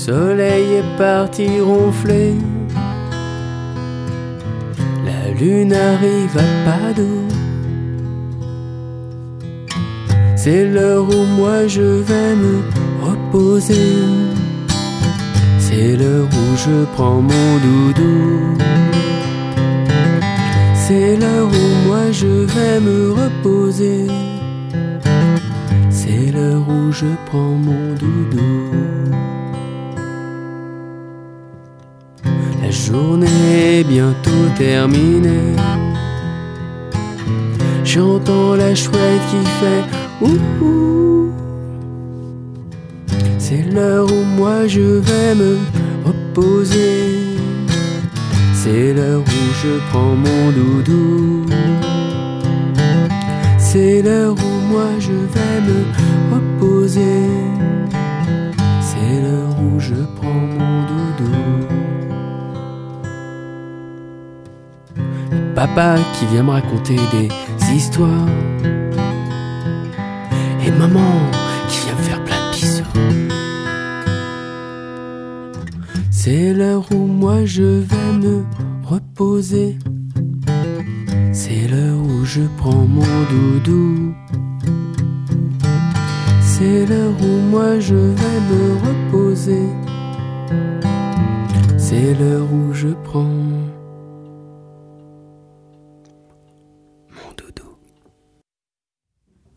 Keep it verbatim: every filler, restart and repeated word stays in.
soleil est parti ronfler. La lune arrive à pas d'eau. C'est l'heure où moi je vais me reposer. C'est l'heure où je prends mon doudou. C'est l'heure où moi je vais me reposer. C'est l'heure où je prends mon doudou. La journée est bientôt terminée. J'entends la chouette qui fait ouh. C'est l'heure où moi je vais me reposer. C'est l'heure où je prends mon doudou. C'est l'heure où moi je vais me reposer. C'est l'heure où je prends mon doudou. Papa qui vient me raconter des histoires. Et maman qui vient me faire plein de bisous. C'est l'heure où moi je vais me reposer. C'est l'heure où je prends mon doudou. C'est l'heure où moi je vais me reposer. C'est l'heure où je prends